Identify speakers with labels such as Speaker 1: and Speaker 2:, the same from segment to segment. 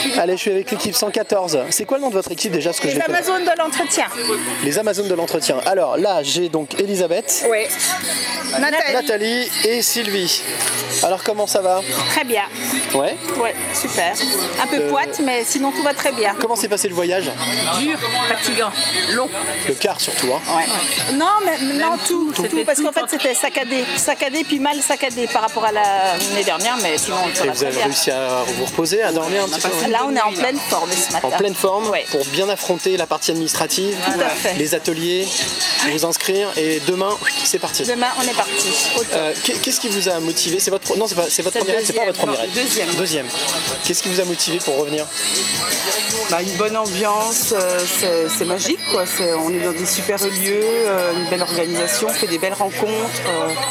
Speaker 1: Allez, je suis avec l'équipe 114. C'est quoi le nom de votre équipe déjà, parce que
Speaker 2: Les
Speaker 1: je les connais.
Speaker 2: Amazones de l'entretien.
Speaker 1: Les Amazones de l'entretien. Alors là, j'ai donc Elisabeth,
Speaker 2: Oui.
Speaker 1: Nathalie et Sylvie. Alors comment ça va?
Speaker 2: Très bien.
Speaker 1: Ouais.
Speaker 2: Ouais, super. Un peu poite, mais sinon tout va très bien.
Speaker 1: Comment s'est passé le voyage?
Speaker 2: Dur, fatigant, long.
Speaker 1: Le quart surtout, hein.
Speaker 2: Ouais. Non, mais non, tout. Parce qu'en fait, c'était saccadé, puis mal saccadé par rapport à l'année dernière, mais sinon, ça
Speaker 1: Et
Speaker 2: va
Speaker 1: vous
Speaker 2: très
Speaker 1: avez
Speaker 2: bien.
Speaker 1: réussi à vous reposer, à dormir un petit peu?
Speaker 2: Là, on est en pleine forme ce matin.
Speaker 1: En pleine forme,
Speaker 2: Ouais.
Speaker 1: pour bien affronter la partie administrative,
Speaker 2: Tout à fait.
Speaker 1: les ateliers, vous inscrire, et demain, c'est parti.
Speaker 2: Demain, on est parti.
Speaker 1: Qu'est-ce qui vous a motivé? C'est votre non, c'est votre première aide, c'est pas votre première aide. Deuxième. Qu'est-ce qui vous a motivé pour revenir?
Speaker 3: Une bonne ambiance, c'est magique quoi. On est dans des super lieux, une belle organisation, on fait des belles rencontres.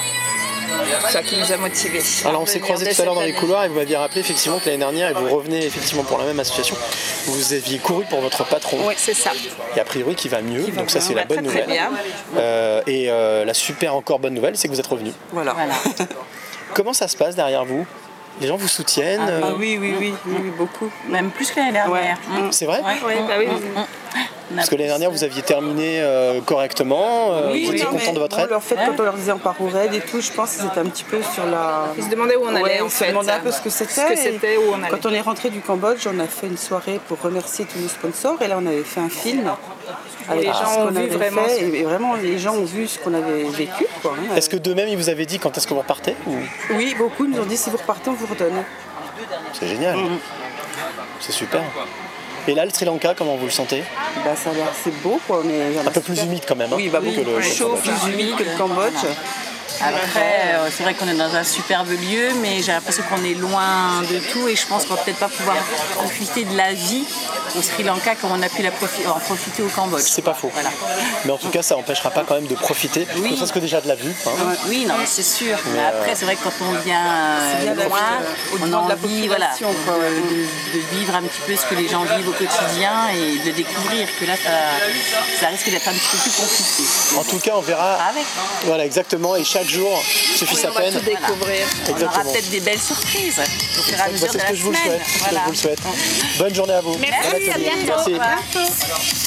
Speaker 2: C'est ça qui nous a motivés.
Speaker 1: Alors on s'est croisés tout à l'heure dans les couloirs et vous m'aviez rappelé effectivement que l'année dernière, et vous revenez effectivement pour la même association, vous aviez couru pour votre patron.
Speaker 2: Oui, c'est ça.
Speaker 1: Et a priori qui va mieux, donc ça c'est la bonne
Speaker 2: très,
Speaker 1: nouvelle.
Speaker 2: très
Speaker 1: Et la super encore bonne nouvelle, c'est que vous êtes revenu.
Speaker 3: Voilà.
Speaker 1: Comment ça se passe derrière vous? Les gens vous soutiennent?
Speaker 3: Oui, beaucoup.
Speaker 4: Même plus que l'année dernière.
Speaker 1: C'est vrai?
Speaker 2: Oui, bah oui.
Speaker 1: Parce que l'année dernière, vous aviez terminé correctement, vous étiez content de votre aide?
Speaker 3: En fait, quand on leur disait on part au raid et tout, je pense qu'ils étaient un petit peu sur la...
Speaker 2: Ils se demandaient où on allait en
Speaker 3: Ils se
Speaker 2: fait.
Speaker 3: demandaient un peu ce que c'était.
Speaker 2: Où on allait.
Speaker 3: Quand on est rentré du Cambodge, on a fait une soirée pour remercier tous nos sponsors et là on avait fait un film. Avec
Speaker 2: les gens
Speaker 3: ce qu'on
Speaker 2: ont vu
Speaker 3: avait
Speaker 2: vraiment
Speaker 3: fait, et vraiment les gens ont vu ce qu'on avait vécu. Quoi, hein.
Speaker 1: Est-ce que d'eux-mêmes, ils vous avaient dit quand est-ce que vous repartez ou...
Speaker 3: Oui, beaucoup nous ont dit si vous repartez, on vous redonne.
Speaker 1: C'est génial. C'est super. Et là, le Sri Lanka, comment vous le sentez?
Speaker 3: Ça a l'air assez beau. Quoi,
Speaker 1: Un peu plus humide quand même. Hein,
Speaker 3: oui, beaucoup
Speaker 1: que le
Speaker 3: plus chaud, plus humide que le Cambodge.
Speaker 4: Après, c'est vrai qu'on est dans un superbe lieu, mais j'ai l'impression qu'on est loin de tout et je pense qu'on va peut-être pas pouvoir profiter de la vie au Sri Lanka comme on a pu en profiter au Cambodge.
Speaker 1: C'est pas faux.
Speaker 4: Voilà.
Speaker 1: Mais en tout cas, ça n'empêchera pas quand même de profiter, ne serait-ce que déjà de la vue. Hein.
Speaker 4: Oui, non, mais c'est sûr. Mais après, c'est vrai que quand on vient loin, on a envie de vivre un petit peu ce que les gens vivent au quotidien et de découvrir que là, ça risque d'être un petit peu plus compliqué.
Speaker 1: En tout cas, on verra.
Speaker 4: Avec.
Speaker 1: Voilà, exactement. Et chaque jour suffit sa peine.
Speaker 2: On va tout découvrir.
Speaker 4: On aura peut-être des belles surprises au fur et à mesure de
Speaker 1: C'est ce
Speaker 4: la
Speaker 1: que je vous le
Speaker 4: semaine.
Speaker 1: souhaite. Je vous le souhaite. Bonne journée à vous.
Speaker 2: Merci, à bientôt.
Speaker 1: Merci.